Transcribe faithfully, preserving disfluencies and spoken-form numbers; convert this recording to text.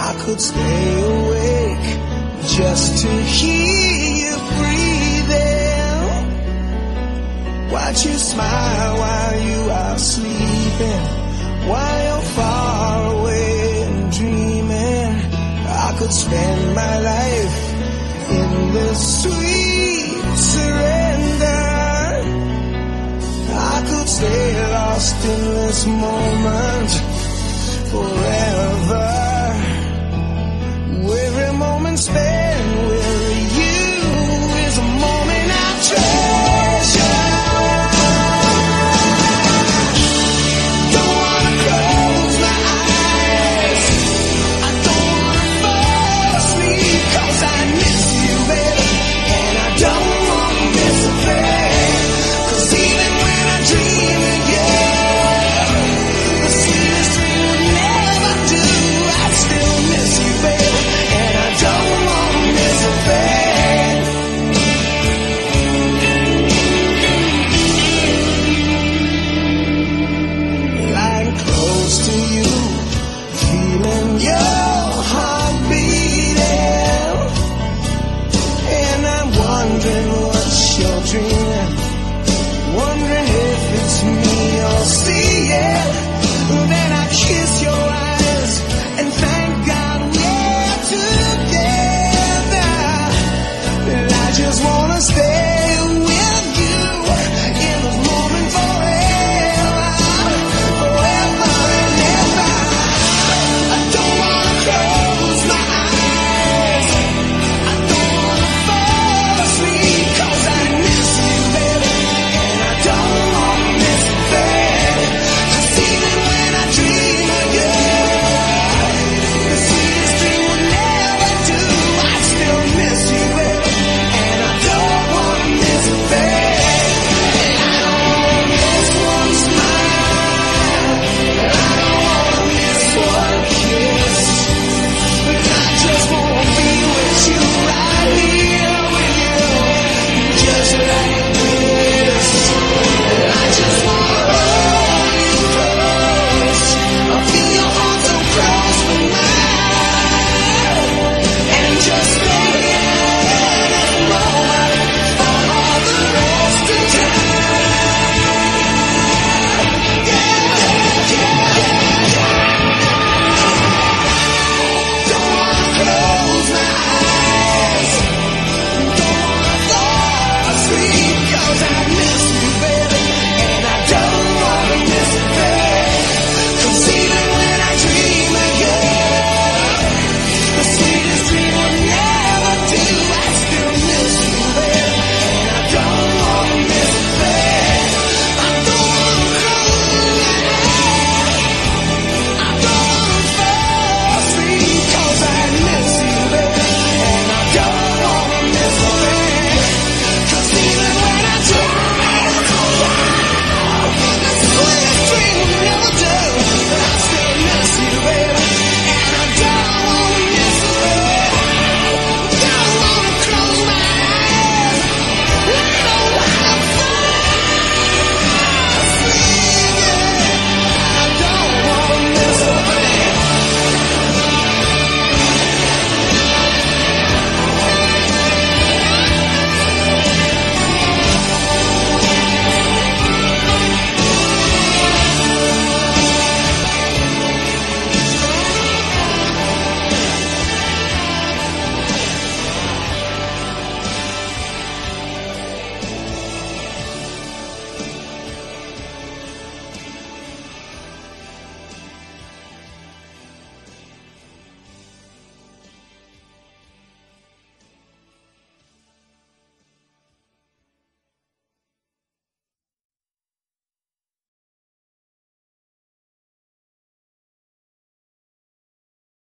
I could stay awake just to hear you breathing. Watch you smile while you are sleeping, while you're far away and dreaming. I could spend my life in this sweet surrender. I could stay lost in this moment forever. Every moment spent with you is a moment I treasure. Don't wanna close my eyes, I don't wanna fall asleep, 'cause I miss you, baby, and I don't wanna miss a thing. 'Cause even when I dream of you, the sweetest dream would never do. I still miss you, baby, and I don't wanna miss a thing. Lying close to you, feeling your